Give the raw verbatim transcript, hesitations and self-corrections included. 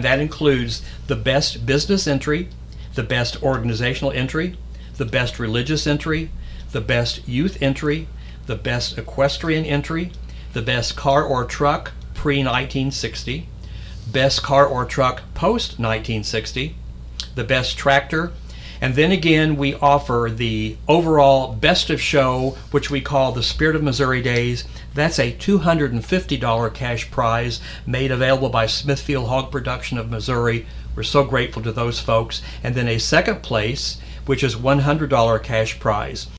that includes the best business entry, the best organizational entry, the best religious entry, the best youth entry, the best equestrian entry, the best car or truck pre nineteen sixty, best car or truck post nineteen sixty, the best tractor, and then again we offer the overall best of show, which we call the Spirit of Missouri Days. That's a two hundred fifty dollars cash prize made available by Smithfield Hog Production of Missouri. We're so grateful to those folks. And then a second place, which is one hundred dollars cash prize.